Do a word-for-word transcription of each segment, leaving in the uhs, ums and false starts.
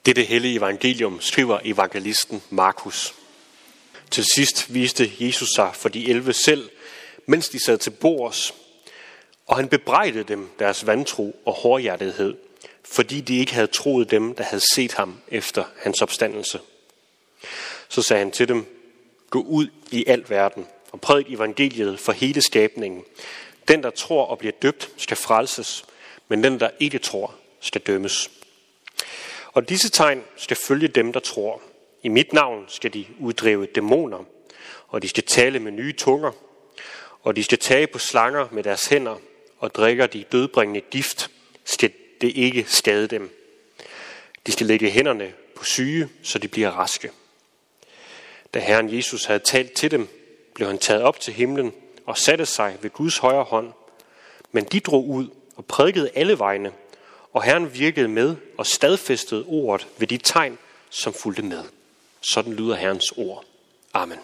Dette hellige evangelium skriver evangelisten Markus. Til sidst viste Jesus sig for de elleve selv, mens de sad til bords, og han bebrejdede dem deres vantro og hårdhjertethed, fordi de ikke havde troet dem, der havde set ham efter hans opstandelse. Så sagde han til dem, gå ud i al verden og prædik evangeliet for hele skabningen. Den, der tror og bliver døbt, skal frelses, men den, der ikke tror, skal dømmes. Og disse tegn skal følge dem, der tror. I mit navn skal de uddrive dæmoner, og de skal tale med nye tunger, og de skal tage på slanger med deres hænder, og drikker de dødbringende gift, skal det ikke skade dem. De skal lægge hænderne på syge, så de bliver raske. Da Herren Jesus havde talt til dem, blev han taget op til himlen og satte sig ved Guds højre hånd. Men de drog ud og prædikede alle vegne, og Herren virkede med og stadfæstede ordet ved de tegn, som fulgte med. Sådan lyder Herrens ord. Amen.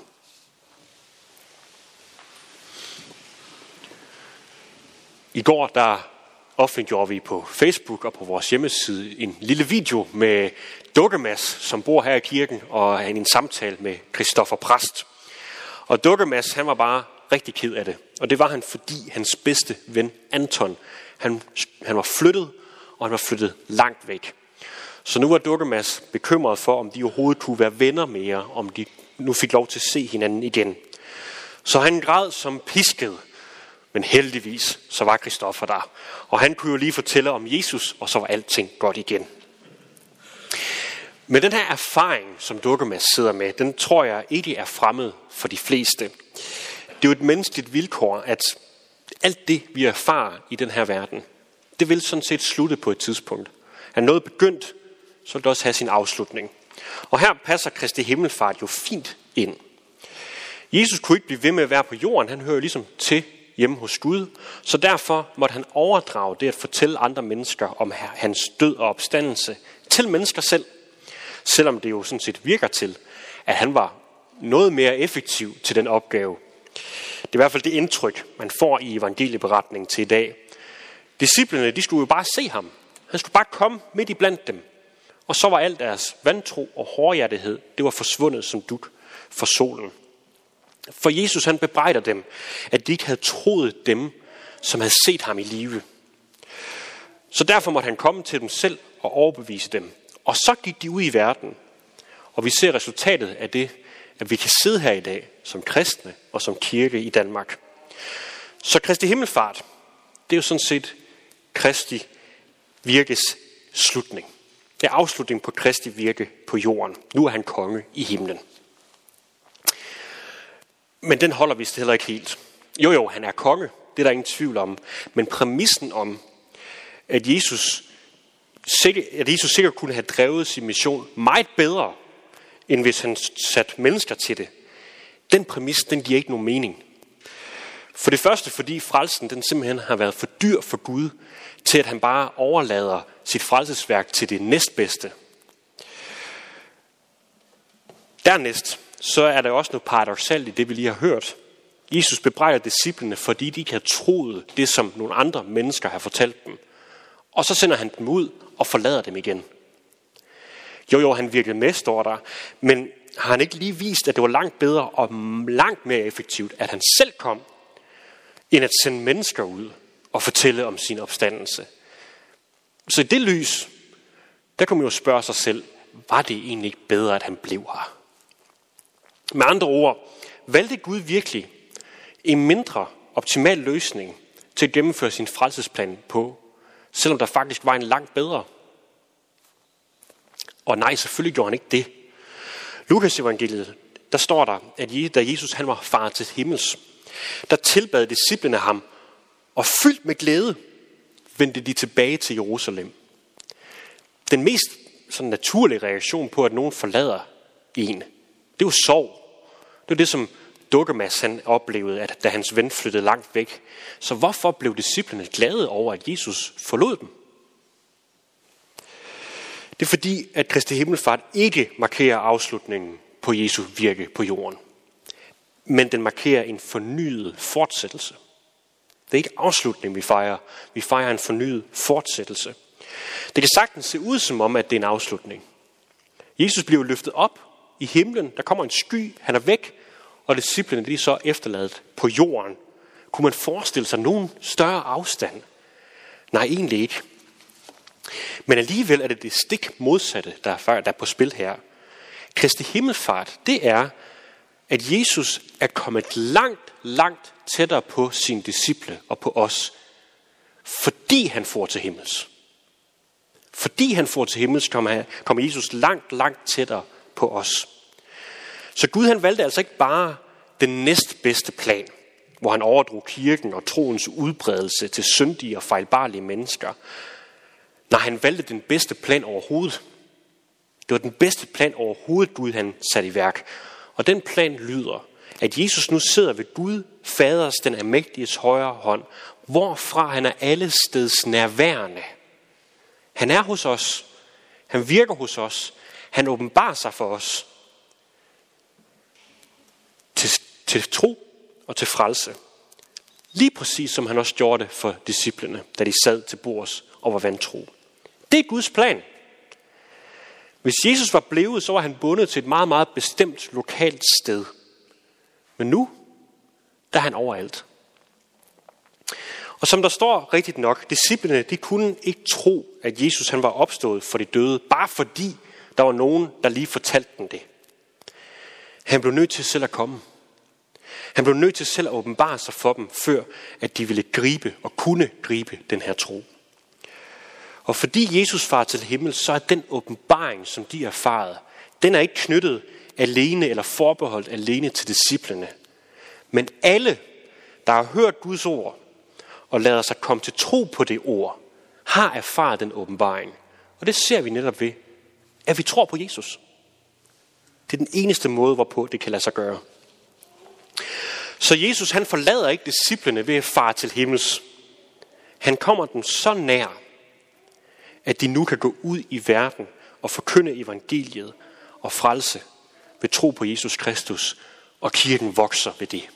I går der offentliggjorde vi på Facebook og på vores hjemmeside en lille video med Dukkemas, som bor her i kirken, og er i en samtale med Christoffer Præst. Og Dukkemas, han var bare rigtig ked af det. Og det var han, fordi hans bedste ven Anton, han, han var flyttet, og han var flyttet langt væk. Så nu var Dukkemas bekymret for, om de overhovedet kunne være venner mere, om de nu fik lov til at se hinanden igen. Så han græd som pisket. Men heldigvis, så var Christoffer der. Og han kunne jo lige fortælle om Jesus, og så var alting godt igen. Men den her erfaring, som Dukkemas sidder med, den tror jeg ikke er fremmed for de fleste. Det er jo et menneskeligt vilkår, at alt det, vi erfarer i den her verden, det vil sådan set slutte på et tidspunkt. Er noget begyndt, så vil det også have sin afslutning. Og her passer Kristi himmelfart jo fint ind. Jesus kunne ikke blive ved med at være på jorden, han hører jo ligesom til hjemme hos Gud, så derfor måtte han overdrage det at fortælle andre mennesker om hans død og opstandelse til mennesker selv. Selvom det jo sådan set virker til, at han var noget mere effektiv til den opgave. Det er i hvert fald det indtryk, man får i evangelieberetningen til i dag. Disciplene, de skulle jo bare se ham. Han skulle bare komme midt i blandt dem. Og så var alt deres vantro og hårdhjertethed, det var forsvundet som dug for solen. For Jesus, han bebrejder dem, at de ikke havde troet dem, som havde set ham i live. Så derfor måtte han komme til dem selv og overbevise dem. Og så gik de ud i verden. Og vi ser resultatet af det, at vi kan sidde her i dag som kristne og som kirke i Danmark. Så Kristi himmelfart, det er jo sådan set Kristi virkes slutning. Det er afslutning på Kristi virke på jorden. Nu er han konge i himlen. Men den holder vist heller ikke helt. Jo jo, han er konge, det er der ingen tvivl om. Men præmissen om, at Jesus, at Jesus sikkert kunne have drevet sin mission meget bedre, end hvis han satte mennesker til det, den præmis, den giver ikke nogen mening. For det første, fordi frelsen, den simpelthen har været for dyr for Gud, til at han bare overlader sit frelsesværk til det næstbedste. Dernæst, så er der også noget paradoksalt i det, vi lige har hørt. Jesus bebrejder disciplene, fordi de ikke har troet det, som nogle andre mennesker har fortalt dem. Og så sender han dem ud og forlader dem igen. Jo, jo, han virkede med, står der, men har han ikke lige vist, at det var langt bedre og langt mere effektivt, at han selv kom, end at sende mennesker ud og fortælle om sin opstandelse? Så i det lys, der kan man jo spørge sig selv, var det egentlig ikke bedre, at han blev her? Med andre ord, valgte Gud virkelig en mindre optimal løsning til at gennemføre sin frelsesplan på, selvom der faktisk var en langt bedre? Og nej, selvfølgelig gjorde han ikke det. Lukas evangeliet, der står der, at da Jesus han var faret til himmels, der tilbad disciplene ham, og fyldt med glæde vendte de tilbage til Jerusalem. Den mest sådan naturlige reaktion på, at nogen forlader en, det er jo sorg. Det er det, som Dukkemas han oplevede, at da hans ven flyttede langt væk. Så hvorfor blev disciplene glade over, at Jesus forlod dem? Det er fordi, at Kristi himmelfart ikke markerer afslutningen på Jesu virke på jorden. Men den markerer en fornyet fortsættelse. Det er ikke afslutning, vi fejrer. Vi fejrer en fornyet fortsættelse. Det kan sagtens se ud som om, at det er en afslutning. Jesus bliver løftet op i himlen, der kommer en sky, han er væk, og disciplene de er så efterladt på jorden. Kunne man forestille sig nogen større afstand? Nej, egentlig ikke. Men alligevel er det det stik modsatte, der er, der er på spil her. Kristi himmelfart, det er, at Jesus er kommet langt, langt tættere på sine disciple og på os, fordi han får til himmels. Fordi han får til himmels, kommer, kommer Jesus langt, langt tættere på os. Så Gud han valgte altså ikke bare den næstbedste plan, hvor han overdrog kirken og troens udbredelse til syndige og fejlbarlige mennesker. Nej, han valgte den bedste plan overhovedet. Det var den bedste plan overhovedet, Gud han satte i værk. Og den plan lyder, at Jesus nu sidder ved Gud, Faders, den almægtiges højre hånd, hvorfra han er allesteds nærværende. Han er hos os. Han virker hos os. Han åbenbarer sig for os. Til, til tro og til frelse. Lige præcis som han også gjorde det for disciplene, da de sad til bords og var vantro. Det er Guds plan. Hvis Jesus var blevet, så var han bundet til et meget, meget bestemt lokalt sted. Men nu, der er han overalt. Og som der står rigtigt nok, disciplene, de kunne ikke tro, at Jesus han var opstået for de døde, bare fordi der var nogen, der lige fortalte dem det. Han blev nødt til selv at komme. Han blev nødt til selv at åbenbare sig for dem, før at de ville gribe og kunne gribe den her tro. Og fordi Jesus farer til himmel, så er den åbenbaring, som de erfarede, den er ikke knyttet alene eller forbeholdt alene til disciplene. Men alle, der har hørt Guds ord og lader sig komme til tro på det ord, har erfaret den åbenbaring. Og det ser vi netop ved, at vi tror på Jesus. Det er den eneste måde, hvorpå det kan lade sig gøre. Så Jesus han forlader ikke disciplene ved at fare til himmels. Han kommer dem så nær, at de nu kan gå ud i verden og forkynde evangeliet og frelse ved tro på Jesus Kristus, og kirken vokser ved det.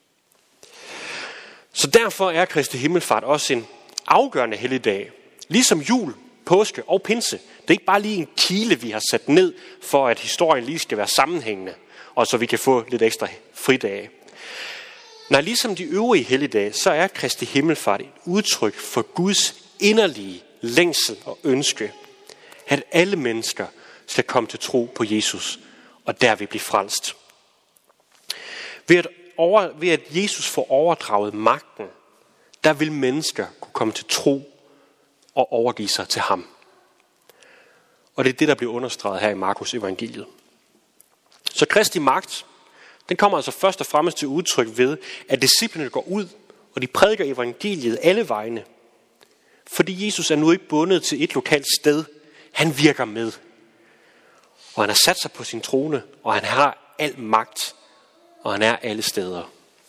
Så derfor er Kristi himmelfart også en afgørende helligdag, ligesom jul, påske og pinse. Det er ikke bare lige en kile, vi har sat ned, for at historien lige skal være sammenhængende, og så vi kan få lidt ekstra fridage. Nej, ligesom de øvrige helligdage, så er Kristi himmelfart et udtryk for Guds inderlige længsel og ønske, at alle mennesker skal komme til tro på Jesus, og derved blive frelst. Ved at, over, ved at Jesus får overdraget magten, der vil mennesker kunne komme til tro og overgive sig til ham. Og det er det, der bliver understreget her i Markus evangeliet. Så Kristi magt, den kommer altså først og fremmest til udtryk ved, at disciplene går ud, og de prædiker evangeliet alle vegne. Fordi Jesus er nu ikke bundet til et lokalt sted. Han virker med. Og han har sat sig på sin trone, og han har al magt, og han er alle steder.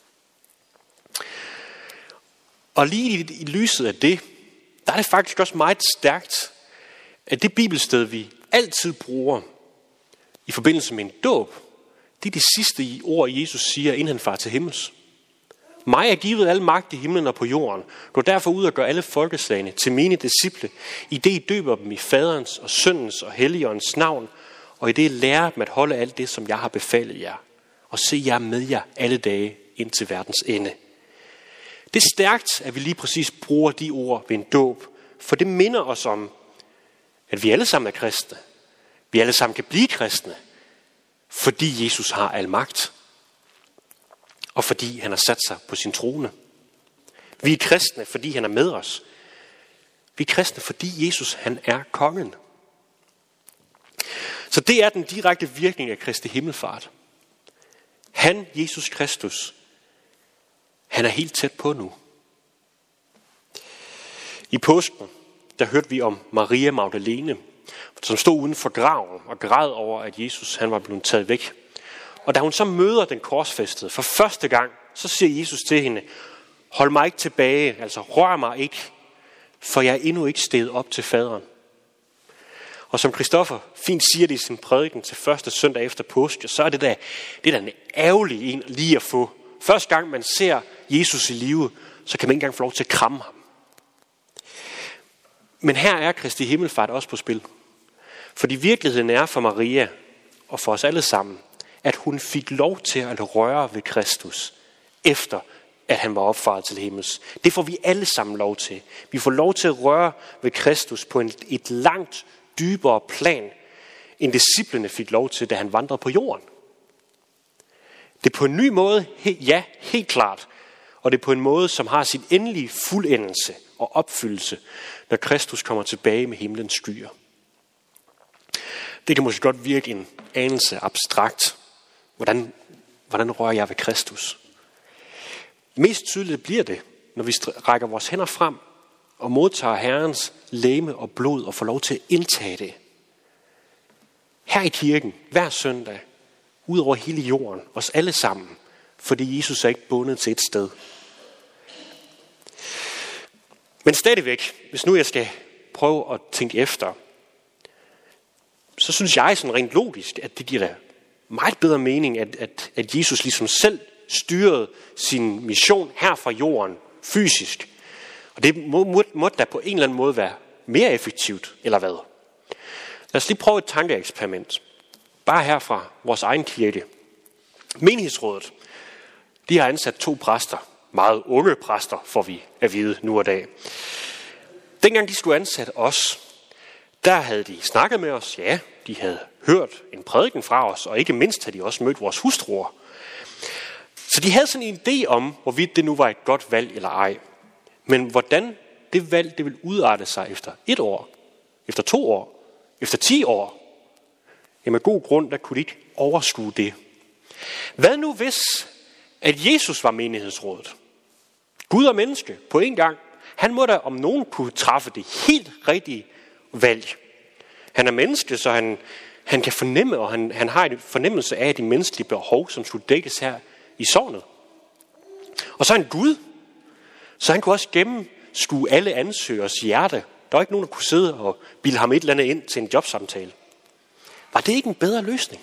Og lige i, i lyset af det, der er det faktisk også meget stærkt, at det bibelsted, vi altid bruger i forbindelse med en dåb, det er de sidste ord, Jesus siger, inden han farer til himmels. Mig er givet al magt i himlen og på jorden. Gå derfor ud og gør alle folkeslagene til mine disciple, i det I døber dem i faderens og søndens og helligåndens navn, og i det I lærer dem at holde alt det, som jeg har befalet jer. Og se jer med jer alle dage ind til verdens ende. Det er stærkt, at vi lige præcis bruger de ord ved en dåb, for det minder os om, at vi alle sammen er kristne. Vi alle sammen kan blive kristne, fordi Jesus har al magt. Og fordi han har sat sig på sin trone. Vi er kristne, fordi han er med os. Vi er kristne, fordi Jesus han er kongen. Så det er den direkte virkning af Kristi himmelfart. Han, Jesus Kristus, han er helt tæt på nu. I påsken, der hørte vi om Maria Magdalene, som stod uden for graven og græd over, at Jesus han var blevet taget væk. Og da hun så møder den korsfæstede for første gang, så siger Jesus til hende, hold mig ikke tilbage, altså rør mig ikke, for jeg er endnu ikke steget op til faderen. Og som Christoffer fint siger det i sin prædiken til første søndag efter påske, så er det da, det er da en ærgerlig en lige at få. Første gang man ser Jesus i live, så kan man ikke engang få lov til at kramme ham. Men her er Kristi himmelfart også på spil. Fordi virkeligheden er for Maria og for os alle sammen, at hun fik lov til at røre ved Kristus, efter at han var opfaret til himmels. Det får vi alle sammen lov til. Vi får lov til at røre ved Kristus på en, et langt dybere plan, end disciplene fik lov til, da han vandrede på jorden. Det er på en ny måde, ja, helt klart, og det er på en måde, som har sin endelige fuldendelse og opfyldelse, når Kristus kommer tilbage med himlens skyer. Det kan måske godt virke en anelse abstrakt. Hvordan, hvordan rører jeg ved Kristus? Mest tydeligt bliver det, når vi rækker vores hænder frem og modtager Herrens legeme og blod og får lov til at indtage det. Her i kirken, hver søndag, ud over hele jorden, os alle sammen, fordi Jesus er ikke bundet til et sted. Men stadigvæk, hvis nu jeg skal prøve at tænke efter, så synes jeg sådan rent logisk, at det giver da meget bedre mening, at, at, at Jesus ligesom selv styrede sin mission her fra jorden fysisk. Og det må, må, må da på en eller anden måde være mere effektivt, eller hvad? Lad os lige prøve et tankeeksperiment. Bare her fra vores egen kirke. Menighedsrådet, de har ansat to præster. Meget unge præster, får vi at vide nu og dag. Dengang de skulle ansætte os, der havde de snakket med os. Ja, de havde hørt en prædiken fra os, og ikke mindst havde de også mødt vores hustruer. Så de havde sådan en idé om, hvorvidt det nu var et godt valg eller ej. Men hvordan det valg, det ville udarte sig efter et år, efter to år, efter ti år, ja, med god grund, der kunne de ikke overskue det. Hvad nu hvis, at Jesus var menighedsrådet? Gud og menneske på en gang. Han må da om nogen kunne træffe det helt rigtige valg. Han er menneske, så han, han kan fornemme, og han, han har en fornemmelse af de menneskelige behov, som skulle dækkes her i sognet. Og så er han Gud, så han kunne også gennemskue alle ansøgers hjerte. Der var ikke nogen, der kunne sidde og bilde ham et eller andet ind til en jobsamtale. Var det ikke en bedre løsning?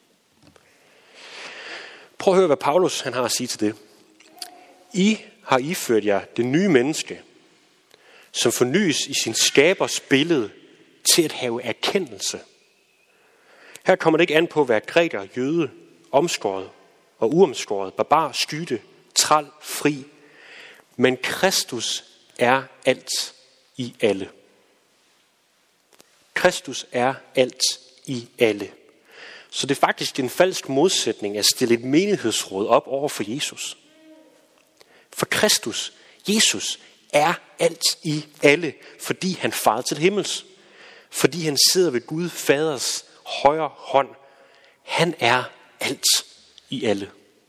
Prøv at høre, hvad Paulus han har at sige til det. I har iført jer det nye menneske, som fornyes i sin skabers billede til at have erkendelse. Her kommer det ikke an på at være græker, jøde, omskåret og uomskåret, barbar, skytte, træl, fri. Men Kristus er alt i alle. Kristus er alt i alle. Så det er faktisk en falsk modsætning at stille et menighedsråd op over for Jesus. For Kristus, Jesus, er alt i alle, fordi han farede til himmels. Fordi han sidder ved Gud Faders højre hånd. Han er alt i alle.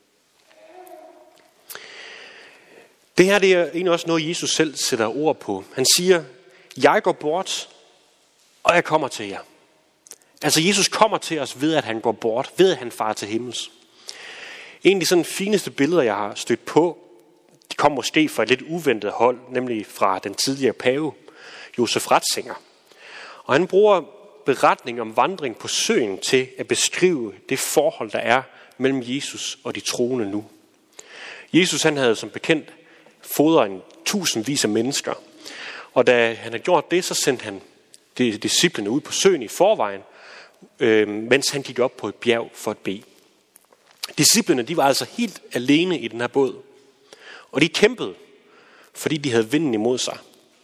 Det her det er egentlig også noget, Jesus selv sætter ord på. Han siger, jeg går bort, og jeg kommer til jer. Altså Jesus kommer til os ved, at han går bort, ved at han farer til himmels. En af de sådan fineste billeder, jeg har stødt på, de kom måske fra et lidt uventet hold, nemlig fra den tidligere pave, Josef Ratzinger. Og han bruger beretning om vandring på søen til at beskrive det forhold, der er mellem Jesus og de troende nu. Jesus han havde som bekendt fodret en tusindvis af mennesker. Og da han havde gjort det, så sendte han de disciplene ud på søen i forvejen, øh, mens han gik op på et bjerg for at bede. Disciplene de var altså helt alene i den her båd. Og de kæmpede, fordi de havde vinden imod sig.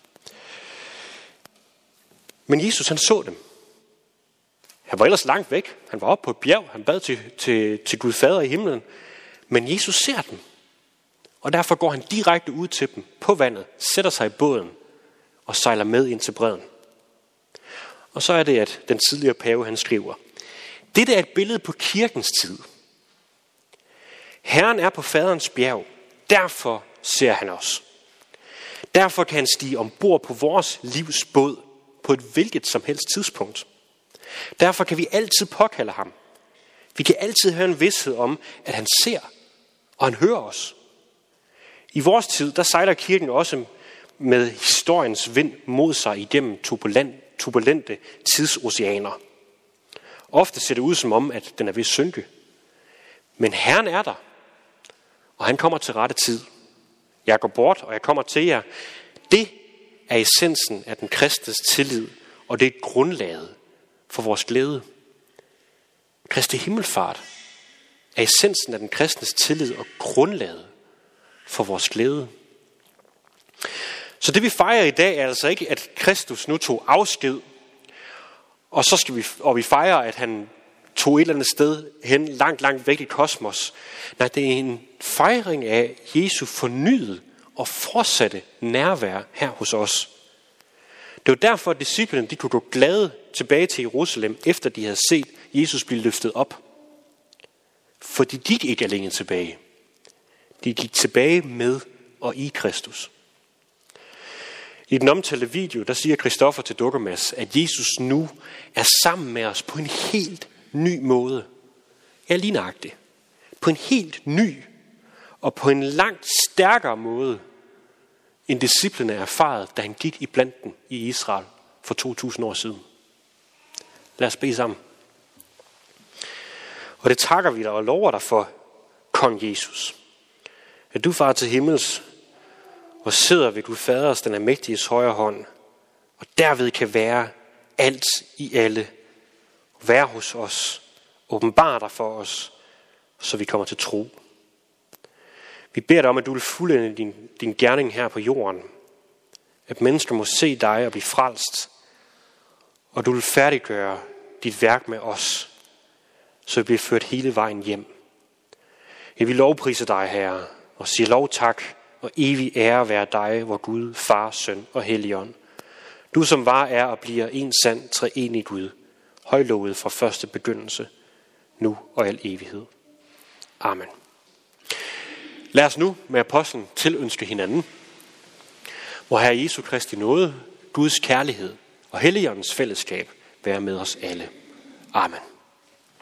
Men Jesus han så dem. Han var ellers langt væk. Han var oppe på et bjerg. Han bad til, til, til Gud Fader i himlen. Men Jesus ser dem. Og derfor går han direkte ud til dem på vandet, sætter sig i båden og sejler med ind til bredden. Og så er det, at den tidligere pave han skriver, dette er et billede på kirkens tid. Herren er på faderens bjerg. Derfor ser han os. Derfor kan han stige ombord på vores livs båd på et hvilket som helst tidspunkt. Derfor kan vi altid påkalde ham. Vi kan altid have en vished om, at han ser, og han hører os. I vores tid, der sejler kirken også med historiens vind mod sig igennem turbulente tidsoceaner. Ofte ser det ud som om, at den er ved at synke. Men Herren er der, og han kommer til rette tid. Jeg går bort, og jeg kommer til jer. Det er essensen af den kristnes tillid, og det er grundlaget for vores glæde. Kristi himmelfart er essensen af den kristnes tillid og grundlaget for vores glæde. Så det vi fejrer i dag er altså ikke, at Kristus nu tog afsked, og så skal vi, og vi fejrer, at han tog et eller andet sted hen langt, langt væk i kosmos. Nej, det er en fejring af Jesu fornyede og fortsatte nærvær her hos os. Det var derfor, at disciplene de kunne gå glade tilbage til Jerusalem, efter de havde set Jesus blive løftet op. For de gik ikke alene tilbage. De gik tilbage med og i Kristus. I den omtalte video, der siger Kristoffer til Dukkermads, at Jesus nu er sammen med os på en helt ny måde. Ja, lige nøjagtigt. På en helt ny og på en langt stærkere måde, end disciplene erfarede, da han gik i blandt dem i Israel for to tusind år siden. Lad os bede sammen. Og det takker vi dig og lover dig for, Kong Jesus. At du, far til himmels, og sidder ved Gud Faders, den almægtiges højre hånd, og derved kan være alt i alle, være hos os, åbenbare dig for os, så vi kommer til tro. Vi beder dig om, at du vil fuldende din, din gerning her på jorden, at mennesker må se dig og blive frelst, og du vil færdiggøre dit værk med os, så vi bliver ført hele vejen hjem. Jeg vil lovprise dig, Herre, og sige lov tak og evig ære være dig, vor Gud, Far, Søn og Helligånd. Du som var, er og bliver en sand treenig Gud, højlovet fra første begyndelse, nu og al evighed. Amen. Lad os nu med apostlen tilønske hinanden, hvor Herre Jesu Kristi nåde, Guds kærlighed og Helligåndens fællesskab være med os alle. Amen.